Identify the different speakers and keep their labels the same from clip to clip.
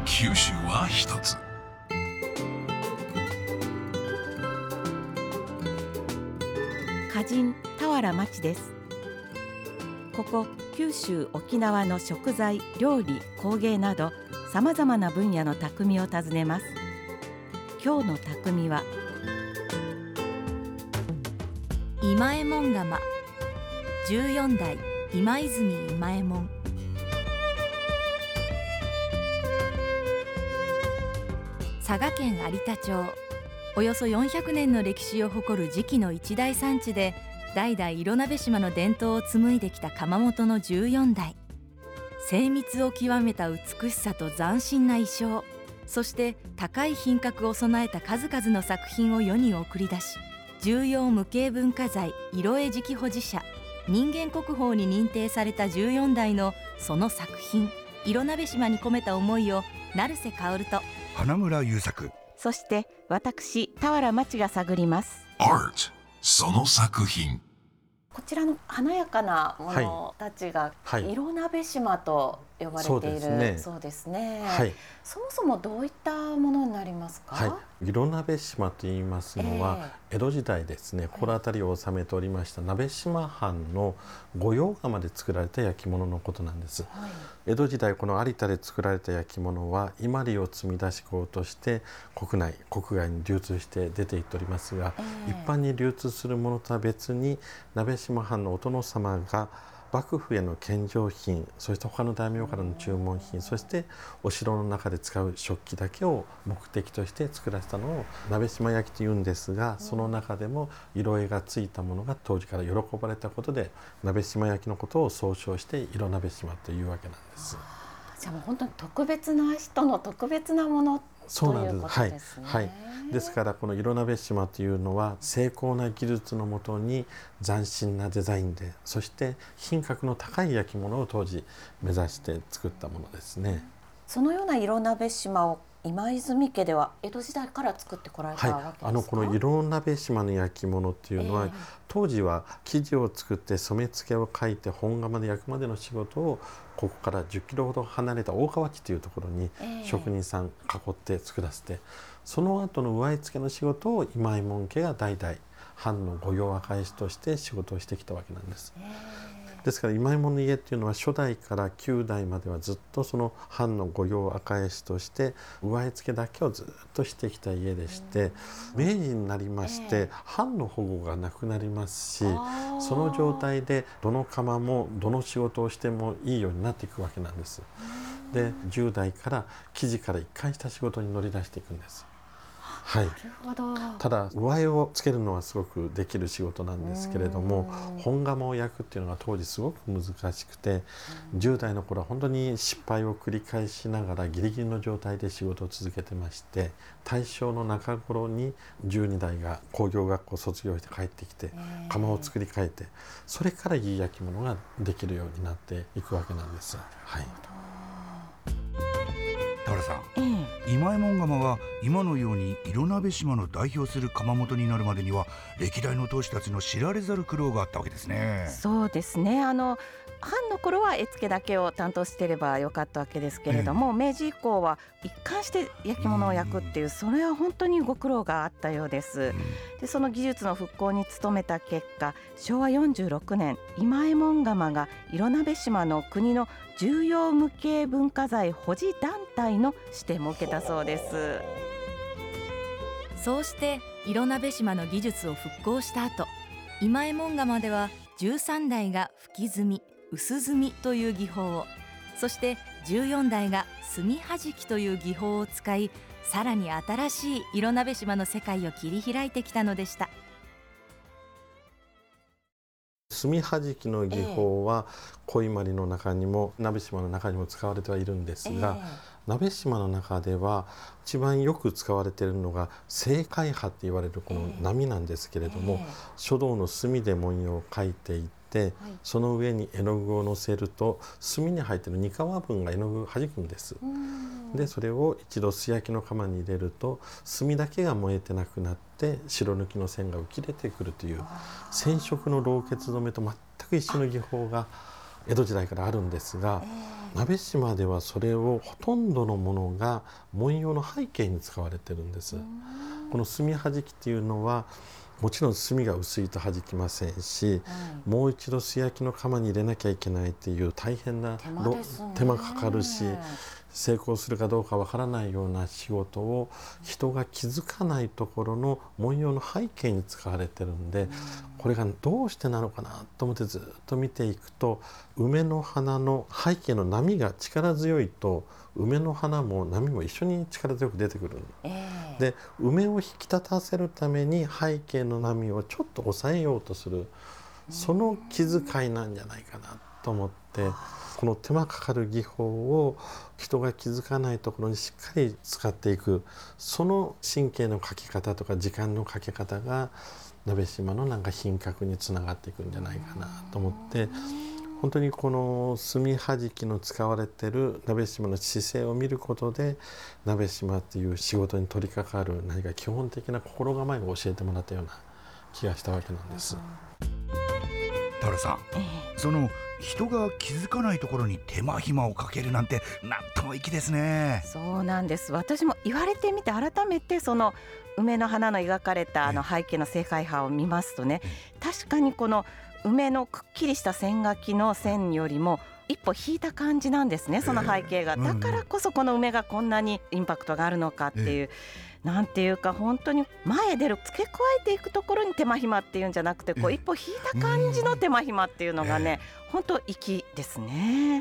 Speaker 1: 九州は一つ。
Speaker 2: 歌人俵町です。ここ九州沖縄の食材、料理、工芸などさまざまな分野の匠を訪ねます。今日の匠は
Speaker 3: 今右衛門窯14代今泉今右衛門。佐賀県有田町、およそ400年の歴史を誇る磁器の一大産地で、代々色鍋島の伝統を紡いできた窯元の14代。精密を極めた美しさと斬新な意匠、そして高い品格を備えた数々の作品を世に送り出し、重要無形文化財色絵磁器保持者、人間国宝に認定された14代のその作品、色鍋島に込めた思いを成瀬薫と
Speaker 4: 花村優作、
Speaker 2: そして私俵町が探ります。
Speaker 1: Art その作品。
Speaker 2: こちらの華やかなものたちが色鍋島と呼ばれているそうですね。そもそもどういったものになりますか？
Speaker 5: 色鍋島と言いますのは、江戸時代ですね、この辺りを治めておりました鍋島藩の御用窯で作られた焼き物のことなんです。江戸時代この有田で作られた焼き物は伊万里を積み出し港として国内国外に流通して出ていっておりますが、一般に流通するものとは別に鍋島藩のお殿様が幕府への献上品、そして他の大名からの注文品、そしてお城の中で使う食器だけを目的として作らせたのを鍋島焼きというんですが、その中でも色絵がついたものが当時から喜ばれたことで、鍋島焼きのことを総称して色鍋島というわけなんです。
Speaker 2: じゃあもう本当に特別な人の特別なものということですね。
Speaker 5: ですからこの色鍋島というのは精巧な技術のもとに斬新なデザインで、そして品格の高い焼き物を当時目指して作ったものですね。
Speaker 2: そのような色鍋島を今泉家では江戸時代から作ってこられたわけですか？
Speaker 5: この色鍋島の焼き物っていうのは、当時は生地を作って染め付けを書いて本窯で焼くまでの仕事をここから10キロほど離れた大川地というところに職人さん囲って作らせて、その後の植え付けの仕事を今右衛門家が代々藩の御用赤石として仕事をしてきたわけなんです。ですから今右衛門の家っていうのは初代から9代まではずっとその藩の御用赤石として植え付けだけをずっとしてきた家でして、明治になりまして藩の保護がなくなりますし、その状態でどの窯もどの仕事をしてもいいようになっていくわけなんです。で10代から生地から一貫した仕事に乗り出していくんです。
Speaker 2: なるほど。
Speaker 5: ただ上絵をつけるのはすごくできる仕事なんですけれども、本窯を焼くっていうのが当時すごく難しくて、10代の頃は本当に失敗を繰り返しながらギリギリの状態で仕事を続けてまして、大正の中頃に12代が工業学校を卒業して帰ってきて窯を作り変えて、それからいい焼き物ができるようになっていくわけなんです。
Speaker 4: 俵さん、今右衛門窯が今のように色鍋島の代表する窯元になるまでには歴代の当主たちの知られざる苦労があったわけですね。
Speaker 2: そうですね。藩の頃は絵付けだけを担当していればよかったわけですけれども、明治以降は一貫して焼き物を焼くっていう、それは本当にご苦労があったようです。でその技術の復興に努めた結果、昭和46年今右衛門窯が色鍋島の国の重要無形文化財保持団体の指定も受けたそうです。
Speaker 3: そうして色鍋島の技術を復興した後、今右衛門窯では13代が吹き墨、薄墨という技法を、そして14代が墨はじきという技法を使い、さらに新しい色鍋島の世界を切り開いてきたのでした。
Speaker 5: 墨はじきの技法は小伊万里の中にも鍋島の中にも使われてはいるんですが、鍋島の中では一番よく使われているのが青海波って言われるこの波なんですけれども、書道の墨で文様を描いていって、その上に絵の具をのせると墨に入っている二皮分が絵の具を弾くんです。でそれを一度素焼きの窯に入れると墨だけが燃えてなくなって白抜きの線が浮き出てくるという染色の老血染めと全く一緒の技法が江戸時代からあるんですが、鍋島ではそれをほとんどのものが文様の背景に使われてるんです。この墨はじきっていうのはもちろん墨が薄いとはじきませんし、もう一度素焼きの窯に入れなきゃいけないっていう大変な手間かかるし、成功するかどうかわからないような仕事を人が気づかないところの文様の背景に使われてるんで、これがどうしてなのかなと思ってずっと見ていくと、梅の花の背景の波が力強いと梅の花も波も一緒に力強く出てくる、で梅を引き立たせるために背景の波をちょっと抑えようとする、その気遣いなんじゃないかなと思って、この手間かかる技法を人が気づかないところにしっかり使っていく、その神経のかけ方とか時間のかけ方が鍋島のなんか品格につながっていくんじゃないかなと思って、本当にこの墨はじきの使われてる鍋島の姿勢を見ることで、鍋島っていう仕事に取り掛かる何か基本的な心構えを教えてもらったような気がしたわけなんです。
Speaker 4: 田原さん、その人が気づかないところに手間暇をかけるなんてなんとも粋ですね。
Speaker 2: そうなんです。私も言われてみて改めてその梅の花の描かれた背景の正解派を見ますとね、確かにこの梅のくっきりした線書きの線よりも一歩引いた感じなんですね、その背景が。だからこそこの梅がこんなにインパクトがあるのかっていう、なんていうか本当に前へ出る付け加えていくところに手間暇っていうんじゃなくて、こう一歩引いた感じの手間暇っていうのがね、本当粋ですね。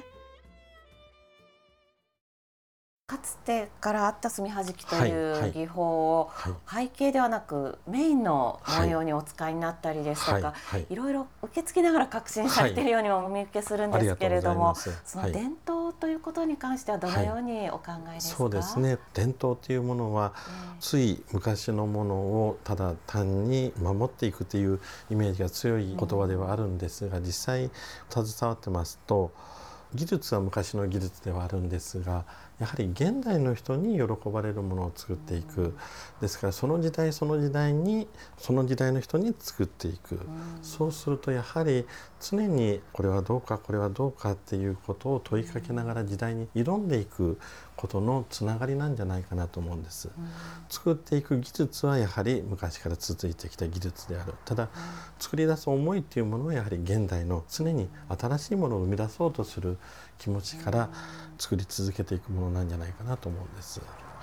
Speaker 2: かつてからあった墨はじきという技法を背景ではなくメインの文様にお使いになったりですとか、いろいろ受け継ぎながら革新されているようにもお見受けするんですけれども、その伝統ということに関してはどのようにお考えですか？
Speaker 5: そうですね、伝統というものはつい昔のものをただ単に守っていくというイメージが強い言葉ではあるんですが、実際携わってますと技術は昔の技術ではあるんですが、やはり現代の人に喜ばれるものを作っていく。ですからその時代その時代にその時代の人に作っていく。そうするとやはり常にこれはどうかこれはどうかっていうことを問いかけながら時代に挑んでいくことのつながりなんじゃないかなと思うんです。作っていく技術はやはり昔から続いてきた技術である。ただ作り出す思いっていうものはやはり現代の常に新しいものを生み出そうとする気持ちから作り続けていくものなんじゃないかなと思うんです。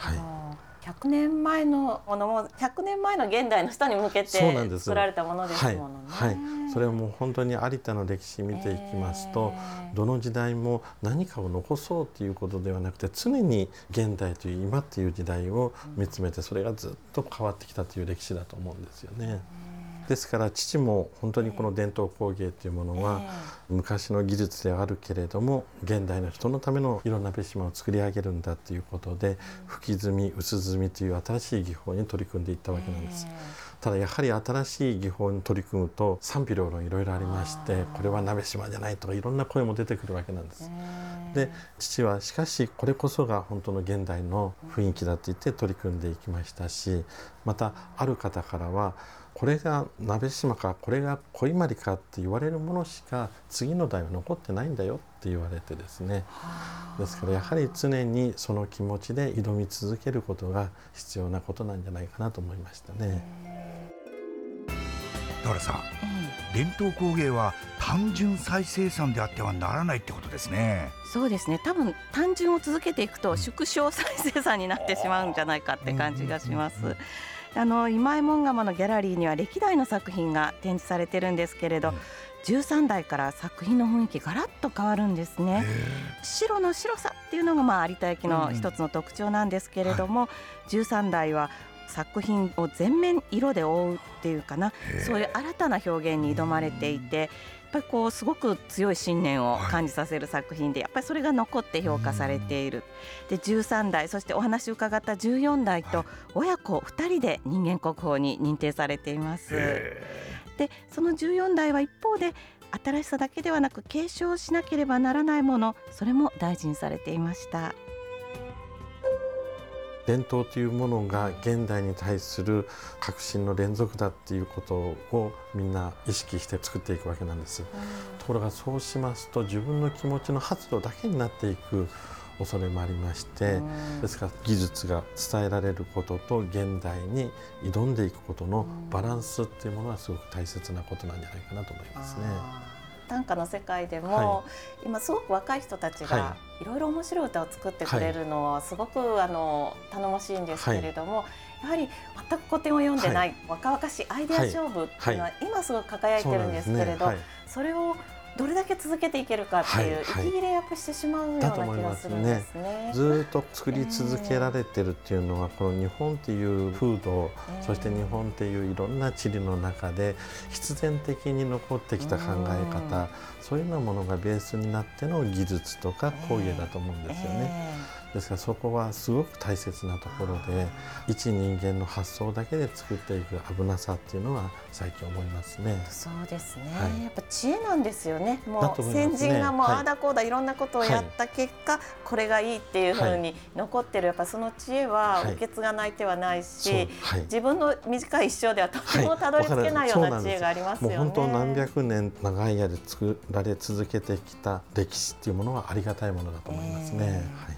Speaker 2: 100年前のものも100年前の現代の人に向けて作られたものですものね。
Speaker 5: それはもう本当に有田の歴史見ていきますと、どの時代も何かを残そうということではなくて、常に現代という今っていう時代を見つめて、それがずっと変わってきたという歴史だと思うんですよね。ですから父も本当にこの伝統工芸というものは昔の技術ではあるけれども、現代の人のための色鍋島を作り上げるんだということで、吹き墨薄墨という新しい技法に取り組んでいったわけなんです。ただやはり新しい技法に取り組むと賛否両論いろいろありまして、これは鍋島じゃないとかいろんな声も出てくるわけなんです。で父はしかしこれこそが本当の現代の雰囲気だと言って取り組んでいきましたし、またある方からはこれが鍋島かこれが小伊万里かって言われるものしか次の代は残ってないんだよって言われてですね。ですからやはり常にその気持ちで挑み続けることが必要なことなんじゃないかなと思いましたね。
Speaker 4: 田原さん、伝統工芸は単純再生産であってはならないってことですね。
Speaker 2: そうですね、多分単純を続けていくと縮小再生産になってしまうんじゃないかって感じがします。今右衛門窯のギャラリーには歴代の作品が展示されてるんですけれど、13代から作品の雰囲気ガラッと変わるんですね。白の白さっていうのが有田焼の一つの特徴なんですけれども、13代は作品を全面色で覆うっていうかな、そういう新たな表現に挑まれていて、やっぱりこうすごく強い信念を感じさせる作品で、やっぱりそれが残って評価されている。で13代、そしてお話を伺った14代と親子2人で人間国宝に認定されています。でその14代は一方で新しさだけではなく継承しなければならないもの、それも大事にされていました。
Speaker 5: 伝統というものが現代に対する革新の連続だっていうことをみんな意識して作っていくわけなんです。ところがそうしますと自分の気持ちの発露だけになっていく恐れもありまして、ですから技術が伝えられることと現代に挑んでいくことのバランスっていうものはすごく大切なことなんじゃないかなと思いますね。
Speaker 2: 短歌の世界でも、今すごく若い人たちがいろいろ面白い歌を作ってくれるのはすごく頼もしいんですけれども、やはり全く古典を読んでない若々しいアイデア勝負っていうのは今すごく輝いてるんですけれど、それをどれだけ続けていけるかっていう息切れやっぱしてしまうような気がするんですね。
Speaker 5: ずっと作り続けられてるっていうのは、この日本っていう風土、そして日本っていういろんな地理の中で必然的に残ってきた考え方、そういうようなものがベースになっての技術とか工芸だと思うんですよね。ですからそこはすごく大切なところで、一人間の発想だけで作っていく危なさっていうのは最近思いますね。
Speaker 2: そうですね、やっぱ知恵なんですよね。もう先人がもうああだこうだいろんなことをやった結果、これがいいっていうふうに残ってる、やっぱその知恵は受け継がない手はないし、自分の短い一生ではとてもたどり着けないような知恵がありますよね。
Speaker 5: もう本当何百年長い間で作られ続けてきた歴史っていうものはありがたいものだと思いますね。